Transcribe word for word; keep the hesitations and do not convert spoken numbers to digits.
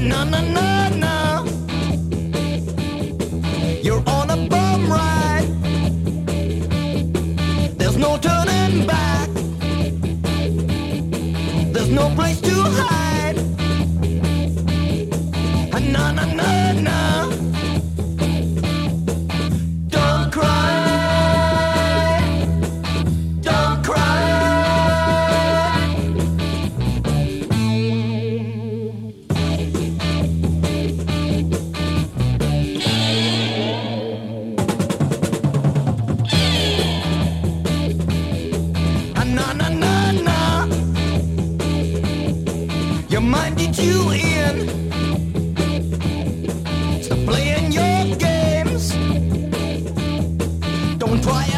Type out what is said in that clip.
Na na na na. You're on a bum ride. There's no turning back. There's no place to hide. Na na na na. Don't cry. Don't cry. Na na na na. Your mind did you in. Stop playing your games. Don't try